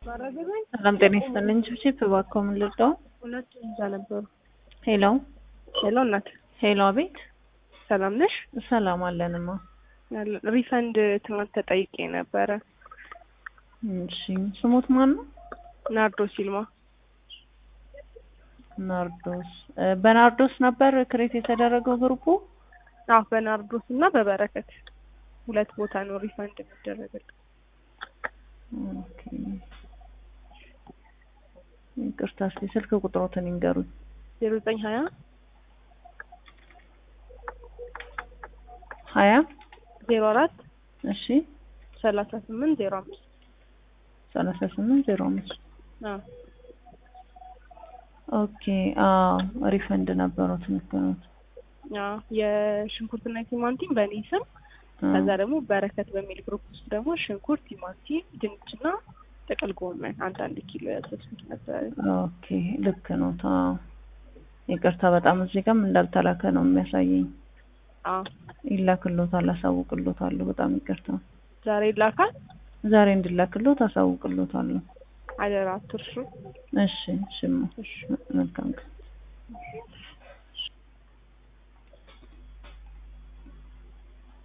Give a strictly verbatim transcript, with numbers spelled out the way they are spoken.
ሰላም ጤና ይስጥልኝ። ቺፕ እባክዎ ምን ልርዳው? ሁለት እዛ ነበሩ። ሄሎ ሄሎ እናት ሄሎ፣ አቤት። ሰላም ነሽ? ሰላም አለንማ። ሪፈንድ ትናንት ተጠይቄ ነበረ። እሺ፣ ስሙት ማን ነው? ናርዶስ ይልማ። ናርዶስ በናርዶስ ነበር ክሬት የተደረገው ግሩፑ? አዎ በናርዶስ እና በበረከት ሁለት ቦታ ነው ሪፈንድ የሚደረገው። ኦኬ፣ ይቅርታ፣ እስኪ ስልክ ቁጥሮትን ይንገሩኝ። ዜሮ ዘጠኝ ሀያ ሀያ ዜሮ አራት እሺ ሰላሳ ስምንት ዜሮ አምስት ሰላሳ ስምንት ዜሮ አምስት አዎ ኦኬ። አዎ ሪፈንድ ነበሩት ነው። አዎ የሽንኩርትና ቲማቲም በእኔ ስም፣ ከዛ ደግሞ በረከት በሚል ግሩፕ ውስጥ ደግሞ ሽንኩርት፣ ቲማቲም፣ ድንችና ጥቅል ጎመን አንድ አንድ ኪሎ ያዘዝኩት ነበር። ኦኬ ልክ ነው። ታው ይቅርታ፣ በጣም እዚህ ጋርም እንዳልተላከ ነው የሚያሳየኝ። አዎ ይላክልዎታል፣ አሳውቅልዎታለሁ። በጣም ይቅርታ። ዛሬ ይላካል? ዛሬ እንድላክልዎት አሳውቅልዎታለሁ። አደራ አትርሱ። እሺ እሺ፣ መልካም